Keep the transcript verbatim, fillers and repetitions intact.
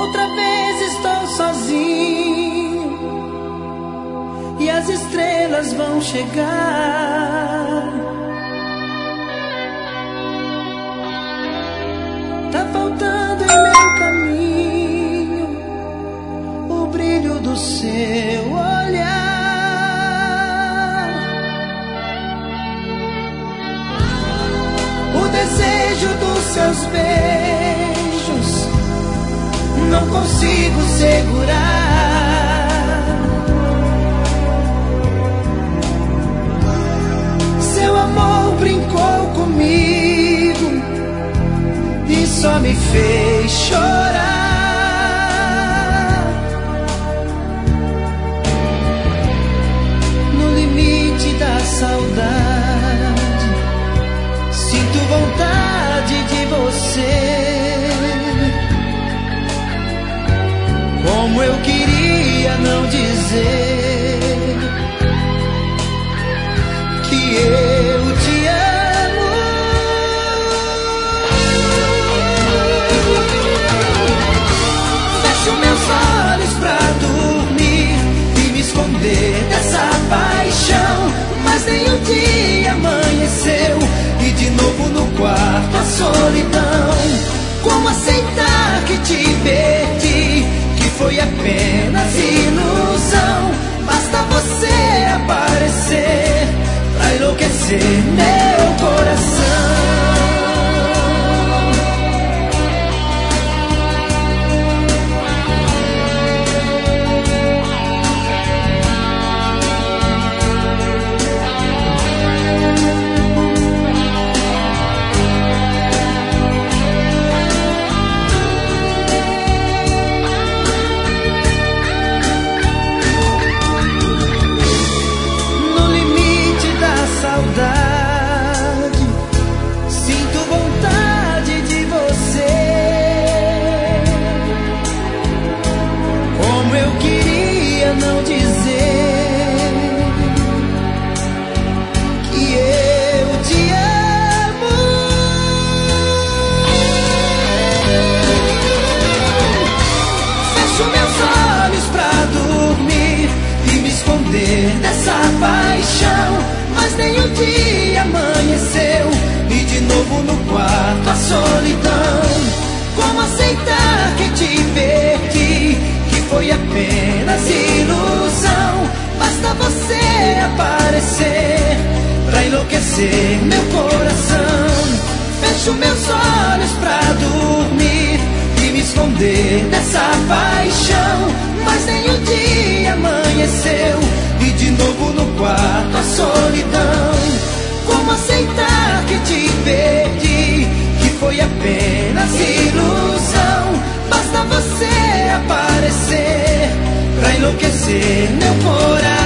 Outra vez estou sozinho e as estrelas vão chegar. Tá faltando em meu caminho o brilho do seu olhar, o desejo dos seus beijos. Não consigo segurar. Seu amor brincou comigo e só me fez chorar. No limite da saudade, sinto vontade de você. Como eu queria não dizer que eu te amo. Fecho meus olhos pra dormir e me esconder dessa paixão, mas nem um dia amanheceu e de novo no quarto a solidão. Como aceitar que te perdi? Foi apenas ilusão. Basta você aparecer pra enlouquecer meu coração. Sinto vontade de você. Como eu queria não dizer que eu te amo. Fecho meus olhos pra dormir e me esconder dessa paixão, mas nem um dia amanheceu e de novo no quarto a solidão. Como aceitar que te perdi? Que foi apenas ilusão. Basta você aparecer pra enlouquecer meu coração. Fecho meus olhos pra dormir e me esconder dessa paixão, mas nem um dia amanheceu e de novo no quarto a solidão. Como aceitar que te perdi? Que foi apenas ilusão. Basta você aparecer pra enlouquecer meu coração.